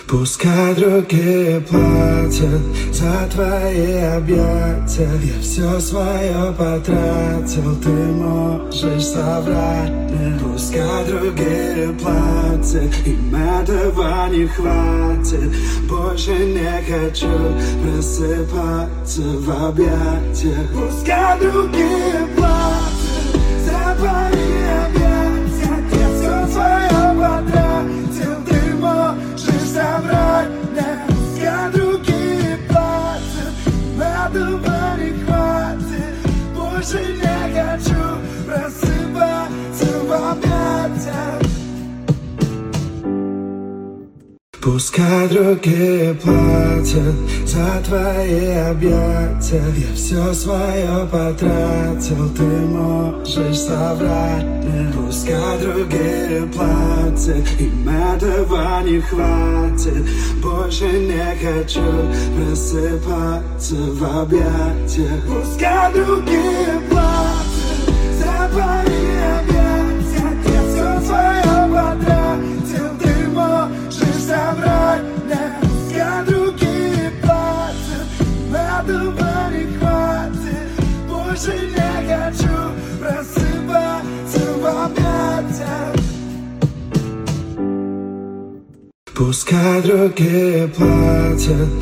Пускай другие платят за твои объятия. Я все свое потратил, ты можешь соврать мне. Пускай другие платят, им этого не хватит. Больше не хочу просыпаться в объятиях. Пускай другие платят за твои объятия. Я все свое потратил, ты можешь соврать мне. Пускай другие платят, им этого не хватит. Больше не хочу просыпаться в объятиях. Пускай другие платят за твои объятия. Я все свое потратил, ты можешь соврать мне. Пускай другие платят, им этого не хватит. Больше не хочу просыпаться в объятиях. Пускай другие платят за твои объятия. Я все свое потратил, ты можешь соврать мне. Пускай другие платят, им этого не хватит. Больше не хочу просыпаться в объятиях. Пускай другие платят